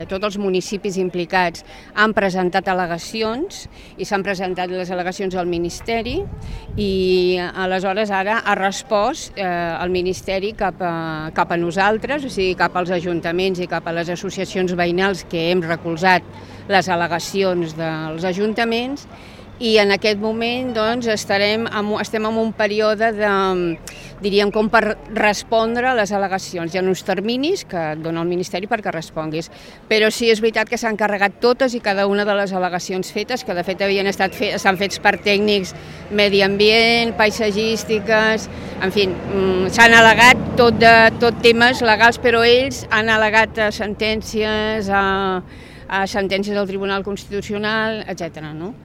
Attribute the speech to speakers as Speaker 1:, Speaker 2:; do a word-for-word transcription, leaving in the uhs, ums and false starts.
Speaker 1: Tots els municipis implicats han presentat al·legacions i s'han presentat les al·legacions al Ministeri i aleshores ara ha respost eh, el Ministeri cap a, cap a nosaltres, o sigui, cap als ajuntaments i cap a les associacions veïnals que hem recolzat les al·legacions dels ajuntaments i en aquest moment doncs, estarem en, estem en un període de, diríem, com per respondre a les al·legacions. Hi ha uns terminis que et dona el Ministeri perquè responguis, però sí és veritat que s'han carregat totes i cada una de les al·legacions fetes, que de fet havien estat fe s'han fets per tècnics medi ambient, paisatgístiques, en fi, s'han al·legat tot, de, tot temes legals, però ells han al·legat a sentències, a, a sentències del Tribunal Constitucional, etcètera, no?